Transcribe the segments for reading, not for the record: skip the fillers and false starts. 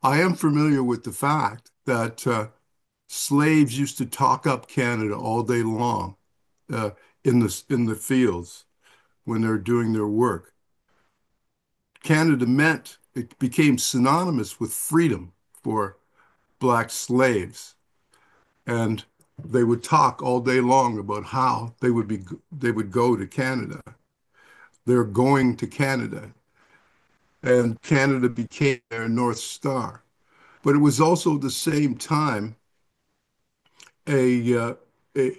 I am familiar with the fact that slaves used to talk up Canada all day long uh, in the fields when they're doing their work. Canada meant it became synonymous with freedom for black slaves, and they would talk all day long about how they would go to Canada. They're going to Canada, and Canada became their North Star. But it was also at the same time a a,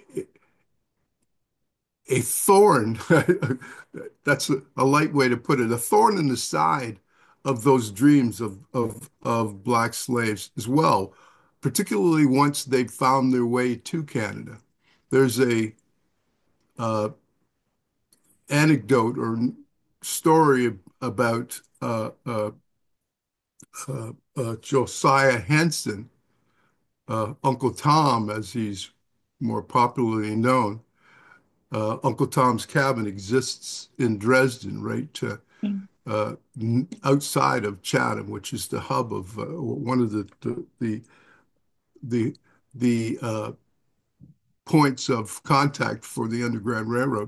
a thorn. That's a light way to put it. A thorn in the side of those dreams of black slaves as well, particularly once they found their way to Canada. There's a uh, anecdote or story about Josiah Henson, Uncle Tom, as he's more popularly known. Uncle Tom's Cabin exists in Dresden, right Mm. outside of Chatham, which is the hub of one of the the points of contact for the Underground Railroad.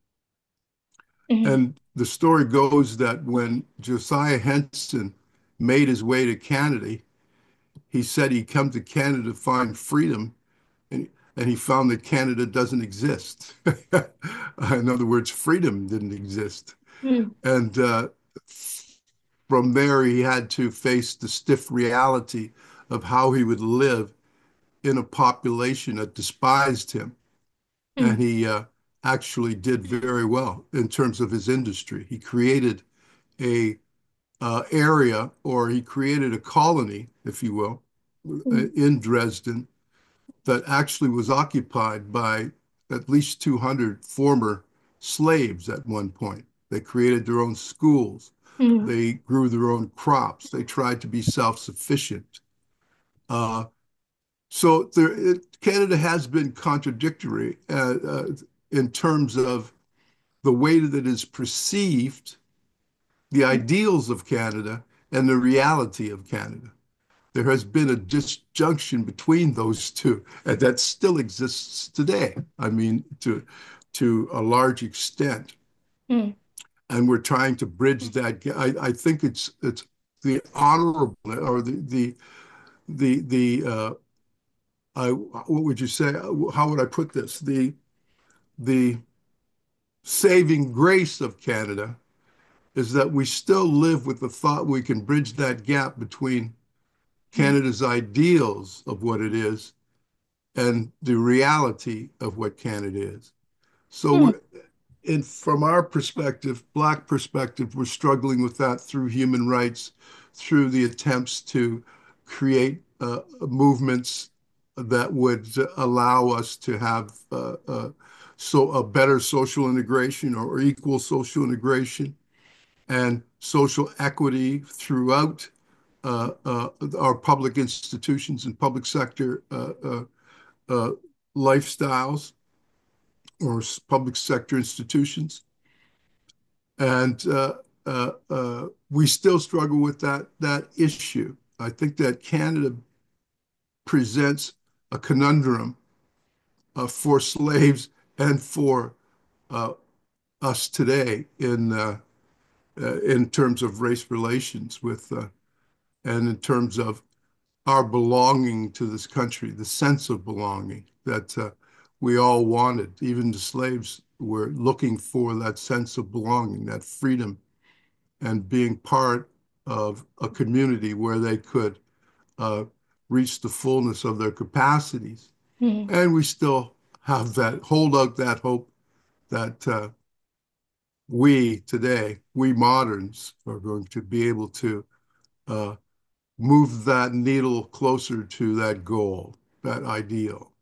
Mhm. And the story goes that when Josiah Henson made his way to Canada, he said he'd come to Canada to find freedom, and, and he found that Canada doesn't exist. In other words, freedom didn't exist. Mm. And from there, he had to face the stiff reality of how he would live in a population that despised him. And Mm. he actually did very well in terms of his industry. He created a area, or he created a colony, if you will, Mm. in Dresden that actually was occupied by at least 200 former slaves at one point. They created their own schools. Mm. They grew their own crops. They tried to be self-sufficient. Uh, Canada has been contradictory in terms of the way that it is perceived, the ideals of Canada, and the reality of Canada. There has been a disjunction between those two, and that still exists today. I mean, to a large extent, Mm. and we're trying to bridge that. I think it's the honorable or the what would you say? How would I put this? The saving grace of Canada is that we still live with the thought we can bridge that gap between Mm. Canada's ideals of what it is and the reality of what Canada is. So Mm. from our perspective, Black perspective, we're struggling with that through human rights, through the attempts to create movements that would allow us to have so a better social integration or equal social integration and social equity throughout our public institutions and public sector uh, lifestyles or public sector institutions. And we still struggle with that issue. I think that Canada presents a conundrum for slaves and for uh, us today in terms of race relations with and in terms of our belonging to this country, the sense of belonging that we all wanted. Even the slaves were looking for that sense of belonging, that freedom, and being part of a community where they could uh, reach the fullness of their capacities. Mm. And we still have that, hold out that hope that we today, we moderns, are going to be able to uh, move that needle closer to that goal, that ideal.